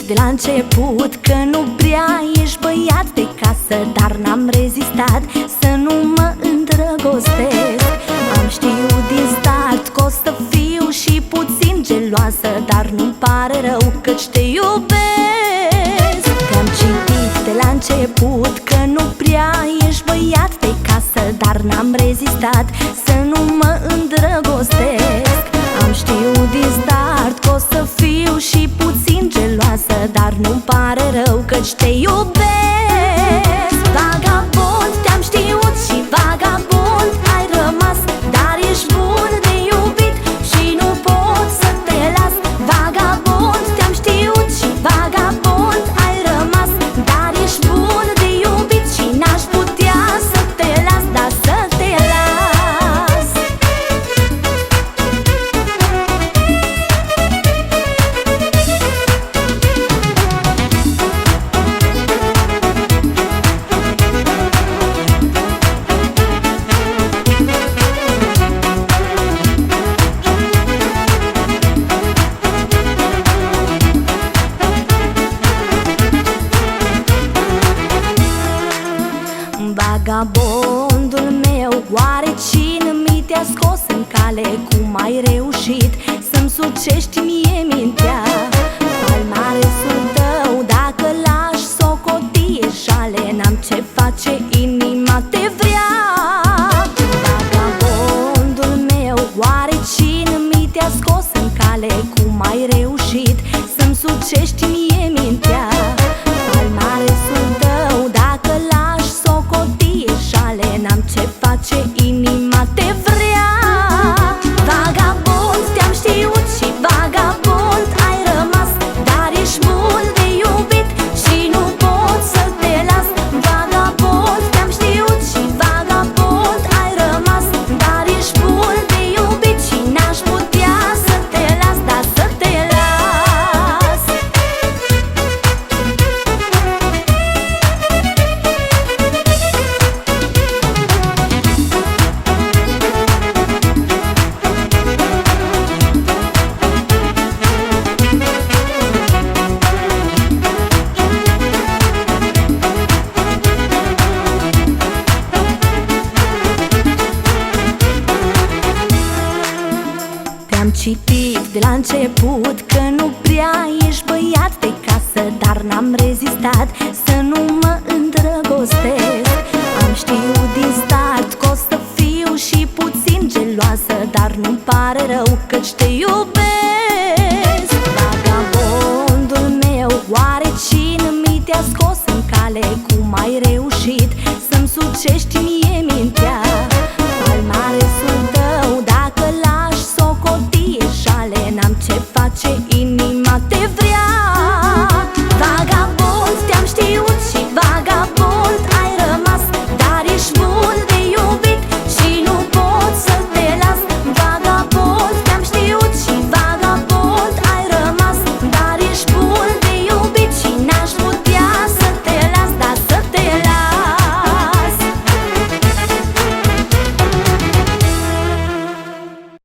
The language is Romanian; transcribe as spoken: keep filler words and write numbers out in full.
de la început că nu prea ești băiat de casă, dar n-am rezistat să nu mă îndrăgostesc. Am știut din start că o să fiu și puțin geloasă, dar nu-mi pare rău căci te iubesc. Te-am citit de la început că nu prea ești băiat de casă, dar n-am rezistat să nu mă îndrăgostesc. Am știut din start că o să fiu și puțin geloasă, dar nu-mi pare rău căci te iubesc. Vagabond, te-am știut și vagabond ai rămas, dar ești bun de iubit și nu pot să te las. Vagabond, te-am știut și vagabond ai rămas, dar ești bun de iubit și n-aș putea să te las, dar să te las. Vagabondul meu, oare cine mi te-a scos în cale? Cum ai reușit să-mi sucești mie mintea? Palmaresul tău, dacă lași socotie șale, n-am ce face, inima te vrea. Vagabondul meu, oare cine mi te-a scos în cale? Cum ai reușit să-mi sucești mie mintea? Palmaresul tău, dacă lași socotie șale, n-am ce face, inima te vrea. Vagabond, te-am știut și vagabond ai rămas, dar ești bun de iubit și nu pot să te las. Vagabond, te-am știut și vagabond ai rămas, dar ești bun de iubit și n-aș putea să te las, dar să te las. Te-am citit de la început că nu prea ești băiat de casă, dar n-am rezistat să nu mă îndrăgostesc. Am știut din start că o să fiu și puțin geloasă, dar nu-mi pare rău căci te iubesc.